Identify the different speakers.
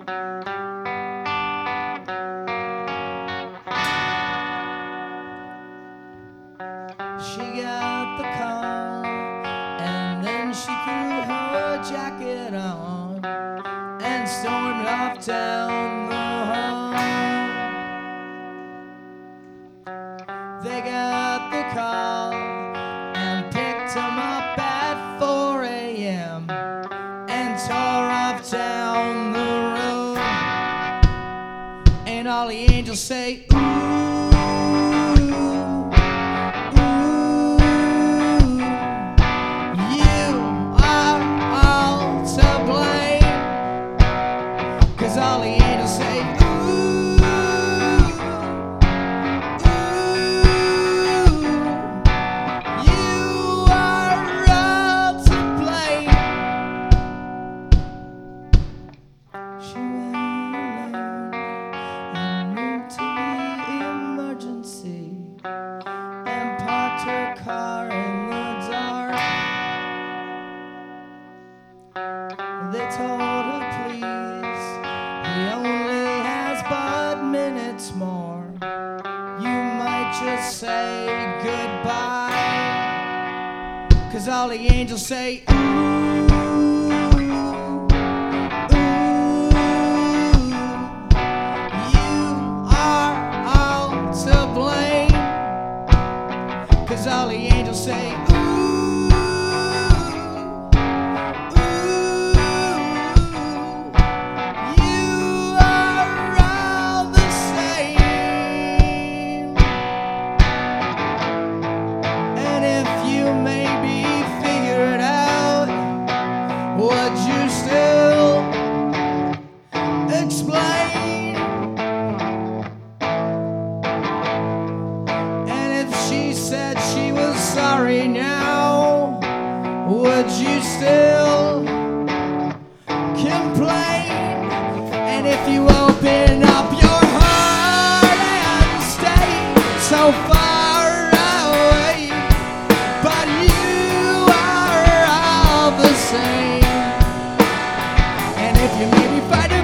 Speaker 1: She got the call, and then she threw her jacket on and stormed off down the hall. They got the call and picked him up at 4 a.m. and tore off down the road. And all the angels say, ooh, all the angels say, ooh, ooh, you are all to blame. She went alone and moved to the emergency and parked her car in the dark. They told her, please, he only has but minutes more. You might just say goodbye. 'Cause all the angels say, ooh, ooh, you are all to blame. 'Cause all the angels say, ooh, would you still explain? And if she said she was sorry now, would you still complain? And if you open up your heart and stay so far away, but you are all the same. If you made me fight